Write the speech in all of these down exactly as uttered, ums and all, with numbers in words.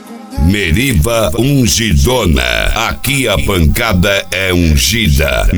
Meriva Ungidona, aqui a pancada é ungida.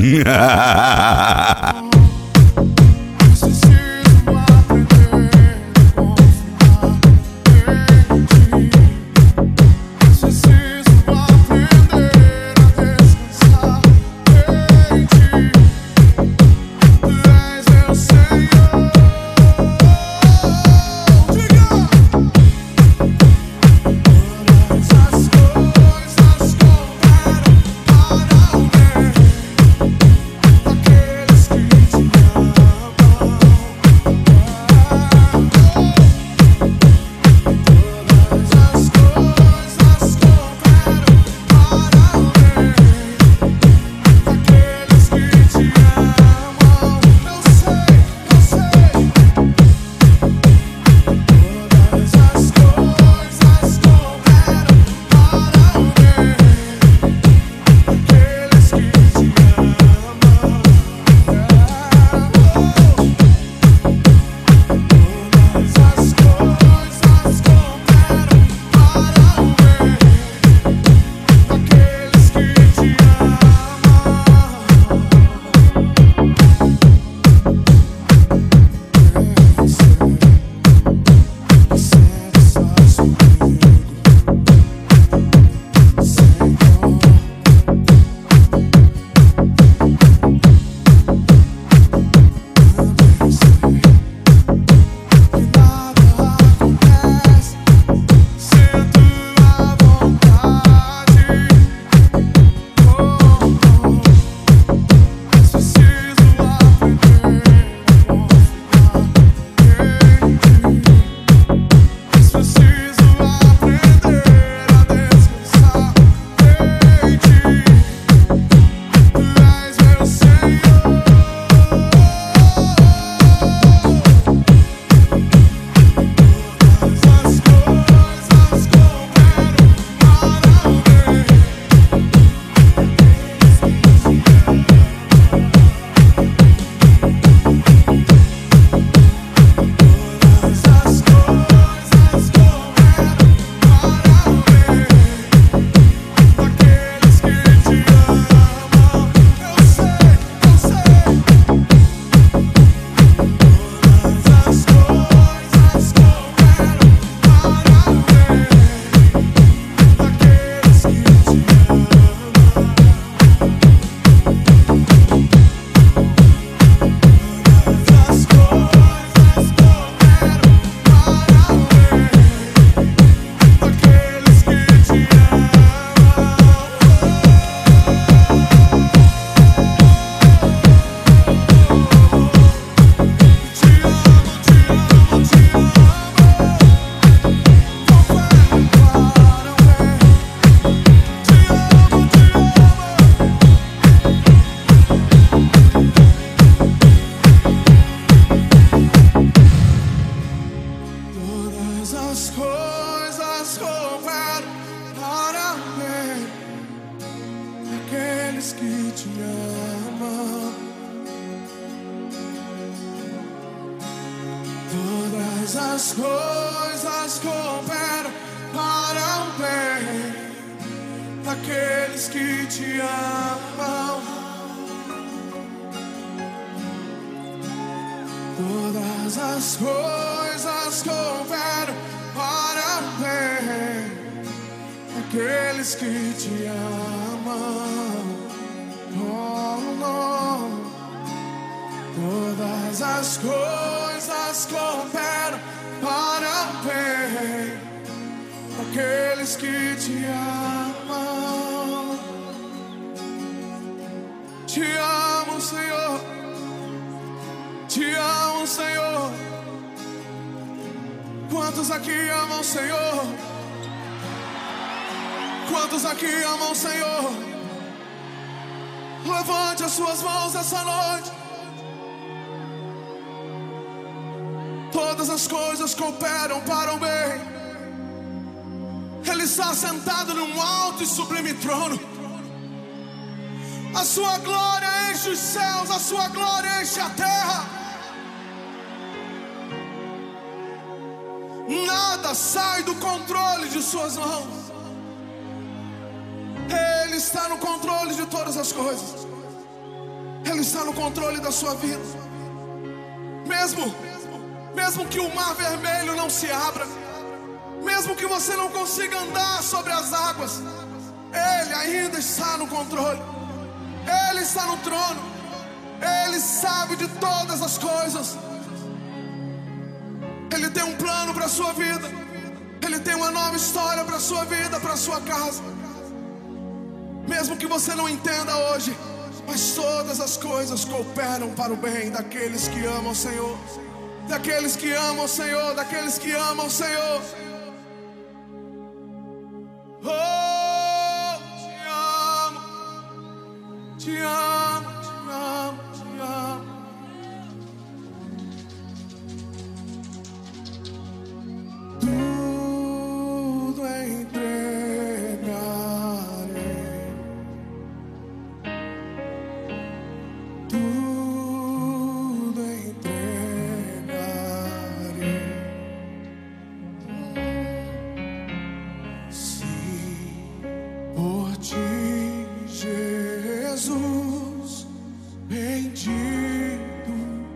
As coisas cooperam para bem aqueles que te amam. Todas as coisas cooperam para o bem daqueles que te amam. Todas as coisas cooperam para o bem daqueles que te amam. Oh, não. Todas as coisas cooperam para o bem daqueles que te amam. Te amo, Senhor. Te amo, Senhor. Quantos aqui amam o Senhor? Quantos aqui amam o Senhor? Levante as suas mãos essa noite. Todas as coisas cooperam para o bem. Ele está sentado num alto e sublime trono. A sua glória enche os céus, a sua glória enche a terra. Nada sai do controle de suas mãos. Ele está no controle de todas as coisas. Ele está no controle da sua vida. Mesmo, mesmo que o mar vermelho não se abra, mesmo que você não consiga andar sobre as águas, Ele ainda está no controle. Ele está no trono. Ele sabe de todas as coisas. Ele tem um plano para a sua vida. Ele tem uma nova história para a sua vida, para a sua casa. Mesmo que você não entenda hoje, mas todas as coisas cooperam para o bem daqueles que amam o Senhor. Daqueles que amam o Senhor, daqueles que amam o Senhor. Oh, te amo, te amo, te amo, te amo. Tudo entregarei, tudo entregarei. Se por ti, Jesus, bendito,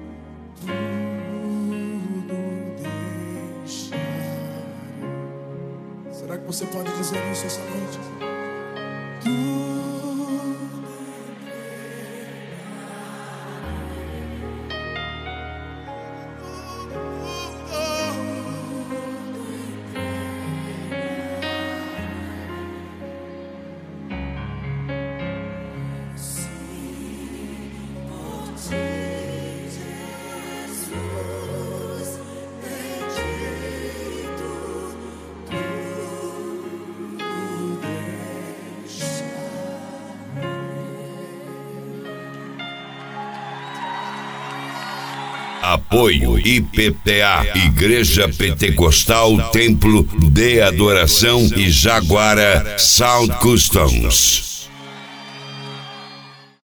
tudo deixarei. Será que você pode dizer isso essa noite? Tudo Apoio I P P A, Igreja Pentecostal Templo de Adoração e Jaguara Sound Customs.